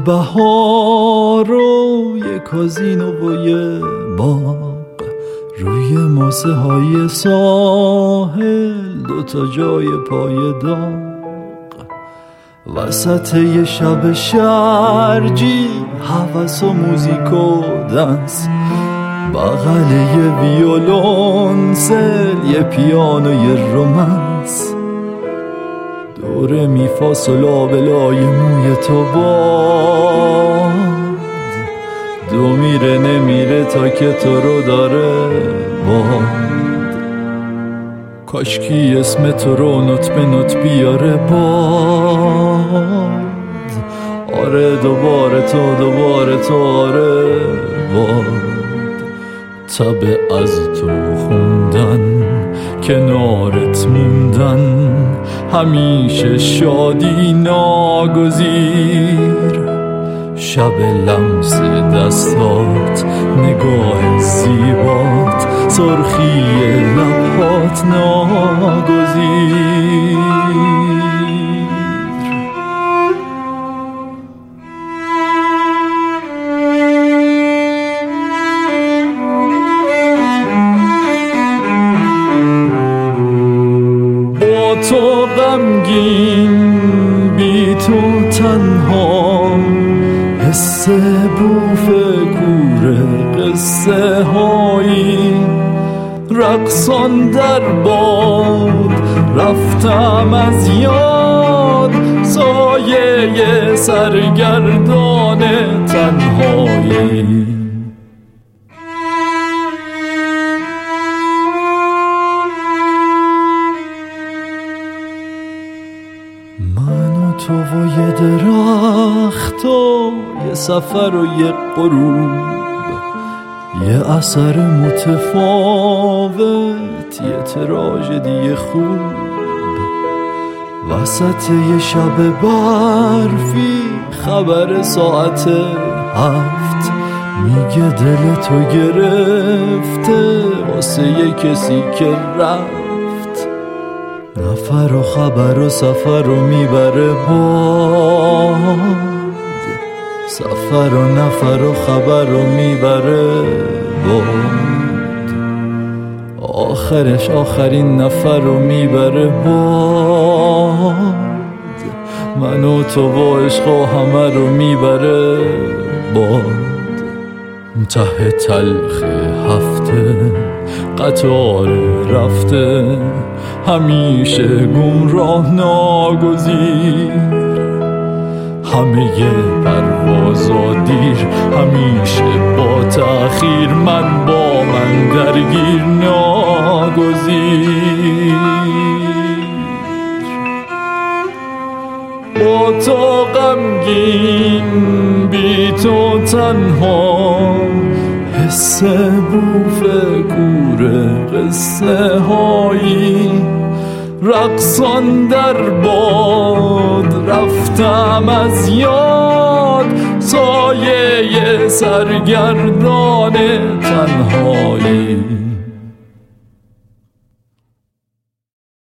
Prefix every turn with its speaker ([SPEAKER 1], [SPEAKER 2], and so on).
[SPEAKER 1] بهار و یه کازینو و یه باغ، روی ماسه های ساحل دوتا جای پای داغ، وسط یه شب شرجی هوس و موزیک و دنس، بغل یه ویولونسل یه پیانو یه رومنس، دور میفاس و لابلای موی تو باد، دو میره نمیره تا که تو رو داره باد، کاشکی اسم تو رو نوت به نوت بیاره باد، آره دوباره تو آره باد، تب از تو خوندن کنارت موندن، همیشه شادی ناگزیر، شب لمس دستات نگاه زیبات، سرخی لبات ناگزیر. با تو غمگین بی تو تنها، حس بوف کوره قصه هایی، رقصان در باد رفتم از یاد، سایه سرگردان تنهایی. من و تو و یه درخت و یه سفر و یه غروب، یه اثر متفاوت، یه تراژدی خوب، وسط یه شب برفی خبر ساعت 7، میگه دل تو گرفته واسه یه کسی که رفت، نفر و خبر و سفر رو میبره باد، سفر و نفر و خبر رو میبره باد، آخرش آخرین نفر رو میبره باد، من و تو و عشق و همه رو میبره باد، ته تلخ هفته قطار رفته، همیشه گمراه ناگزیر، همه پرواز و دیر، همیشه با تأخیر، من با من درگیر ناگزیر. با تو غمگین بی تو تنها، حس بوف کوره قصه هایی، رقصان در باد رفتم از یاد، سایه سرگردان تنهایی.